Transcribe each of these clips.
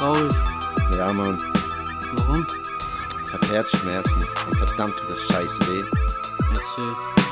traurig. Ja, Mann. Warum? Ich hab Herzschmerzen und verdammt tut das Scheiß weh. Erzähl.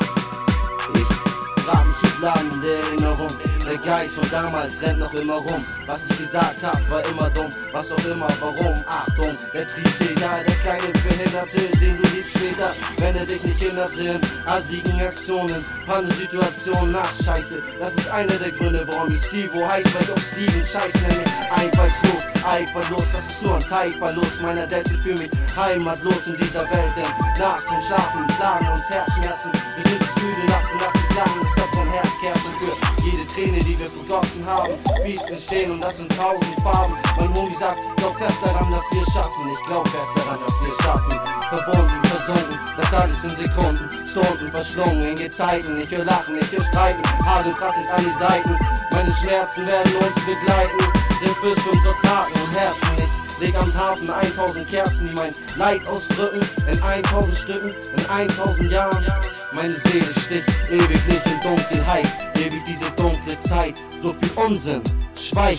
Ich graben Schubladen der Erinnerung. Der Geist von damals rennt noch immer rum. Was ich gesagt hab, war immer dumm. Was auch immer, warum? Achtung, der Triebtäter, der kleine Behinderte, den du liebst später, wenn er dich nicht hindert in assigen Aktionen, Pannensituationen, nach Scheiße. Das ist einer der Gründe, warum ich Stevo heiß, weil ich auf Steven Scheiß nenne. Einfallslos, eiferlos, das ist nur ein Teilverlust meiner Selbst. Ich fühl mich heimatlos in dieser Welt, denn nach dem Schlafen plagen uns Herzschmerzen. Wir sind nicht müde, Nacht für Nacht, wir plagen, es hat kein Herzkerzen für jede Träne, die wir vergossen haben. Fließen stehen und das sind 1000 Farben. Mein Homie sagt, glaub fest daran, dass wir schaffen. Ich glaub fest daran, dass wir schaffen. Verbunden, versunken, das alles in Sekunden, Stunden verschlungen in Gezeiten. Ich höre Lachen, ich höre Streiten, Hagel prasselt an die Seiten. Meine Schmerzen werden uns begleiten. Der Fisch schwimmt trotz Haken und Herzen. Ich leg am Hafen 1000 Kerzen, die mein Leid ausdrücken. In 1000 Stücken, in 1000 Jahren. Meine Seele sticht ewig nicht in Dunkelheit. Ewig diese dunkle Zeit, so viel Unsinn, schweig.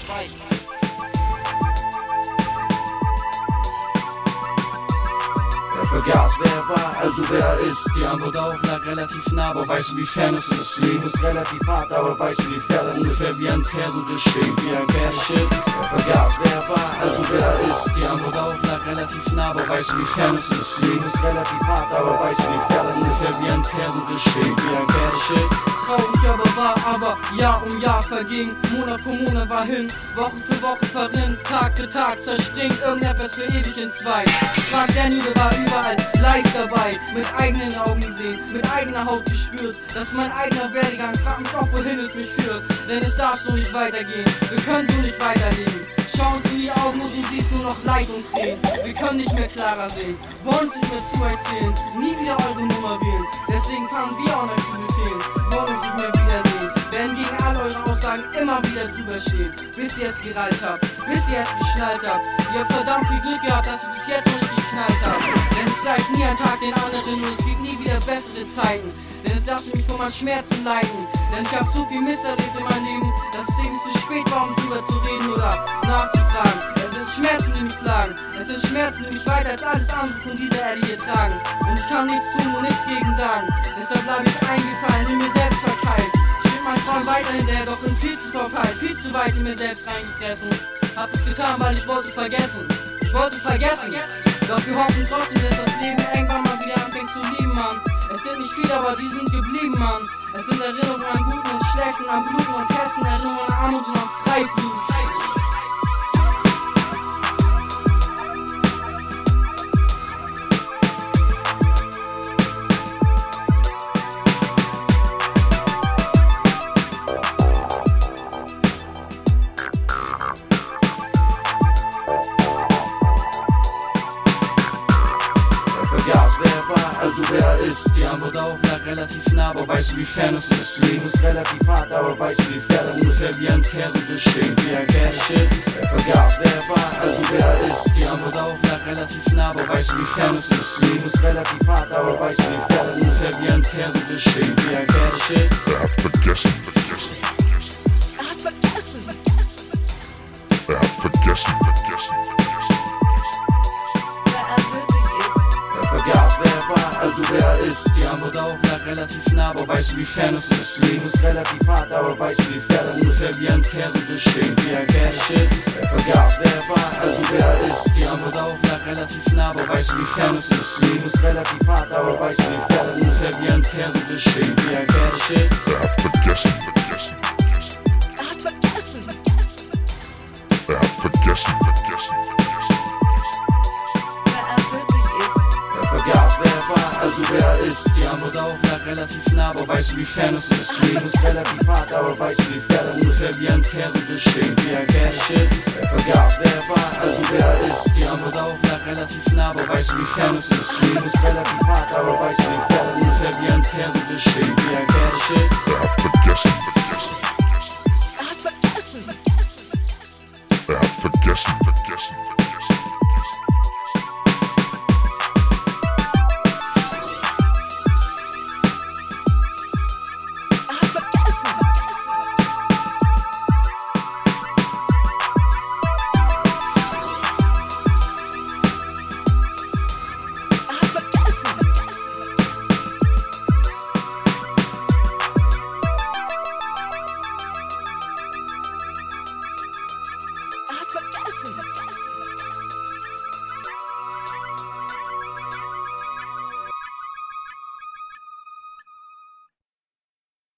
Er vergaß, wer er war, also wer er ist. Die Antwort auch lag relativ nah, aber weißt du, wie fern es ist? Leben ist relativ hart, aber weißt du, wie fair das ist? Ungefähr wie ein Fersenriss, steht wie ein Pferdeschiff. Er vergaß, wer er war, also wer er ist. Die Antwort auch lag relativ nah, aber weißt du, wie fern es ist? Leben ist relativ hart, aber weißt du, wie fair das ist? Ungefähr wie ein Fersenriss, steht wie ein Pferdeschiff. Traurig aber wahr, aber Jahr um Jahr verging. Monat für Monat war hin, Woche für Woche verrinnt, Tag für Tag zerspringt irgendetwas für ewig in zwei. Frag Daniel war überall live dabei, mit eigenen Augen gesehen, mit eigener Haut gespürt. Das ist mein eigener Werdegang, frag mich auch, wohin es mich führt. Denn es darf so nicht weitergehen, wir können so nicht weiterleben. Schau uns in die Augen und du siehst nur noch Leid und Tränen. Wir können nicht mehr klarer sehen, wollen uns nicht mehr zuerzählen, nie wieder eure Nummer wählen. Deswegen fangen wir an euch zu befehlen, wollen euch nicht mehr wiedersehen. Werden gegen all eure Aussagen immer wieder drüber stehen, bis ihr es gereilt habt, bis ihr es geschnallt habt. Ihr habt verdammt viel Glück gehabt, dass ihr bis jetzt noch nicht geknallt habt. Denn es gleicht nie ein Tag den anderen und es gibt nie wieder bessere Zeiten. Denn es darf mich von meinen Schmerzen leiden. Denn ich hab so viel Mist erlebt in meinem Leben, dass es eben zu spät war, um drüber zu reden oder nachzufragen. Es sind Schmerzen, die mich plagen. Es sind Schmerzen, die mich weiter als alles andere von dieser Erde hier tragen. Und ich kann nichts tun und nichts gegen sagen. Deshalb bleib ich eingefallen, in mir selbst verkeilt. Steht mein Traum weiterhin, der doch in viel zu verpeilt, viel zu weit in mir selbst reingefressen. Hab es getan, weil ich wollte vergessen. Ich wollte vergessen. Doch wir hoffen trotzdem, dass das Leben irgendwann mal wieder anfängt zu lieben, Mann. Es sind nicht viele, aber die sind geblieben, Mann. Es sind Erinnerungen an Guten und Schlechten, an Bluten und Testen, Erinnerungen an Armut und an Freiflug. Wer er war, also wer er ist. Die Antwort auch lag relativ nah, aber weißt du, wie fern es ist? Leben ist relativ hart, aber weißt du, wie fair das ist? Ungefähr wie ein Fersenriss, steht wie ein Pferdeschiff. Er vergaß, wer er war, also wer er ist. Die Antwort auch lag relativ nah, aber weißt du, wie fern es ist? Leben ist relativ hart, aber weißt du, wie fair das ist? Ungefähr wie ein Fersenriss, steht wie ein Pferdeschiff. Er hat vergessen. Er hat vergessen. Vergaß, wer er war, also wer er ist. Die Antwort auch lag relativ nah, aber weißt du, wie fern es ist? Leben ist relativ hart, aber weißt du, wie fair das ist? Ungefähr wie ein Fersenriss, steht wie ein Pferdeschiff. Er vergaß, wer er war, also wer er ist. Die Antwort auch lag relativ nah, aber weißt du, wie fern es ist? Leben ist relativ hart, aber weißt du, wie fair das ist? Ungefähr wie ein Fersenriss, steht wie ein Pferdeschiff. Er hat vergessen. Er hat vergessen. Vergaß, wer er war, also wer er ist. Die Antwort auch lag relativ nah, aber weißt du, wie fern es ist? Leben ist relativ hart, aber weißt du, wie fair das ist? Ungefähr wie ein Fersenriss, steht wie ein Pferdeschiff. Er vergaß, wer er war, also wer er ist. Die Antwort auch lag relativ nah, aber weißt du, wie fern es ist? Leben ist relativ hart, aber weißt du, wie fair das ist? Ungefähr wie ein Fersenriss, steht wie ein Pferdeschiff. Er hat vergessen.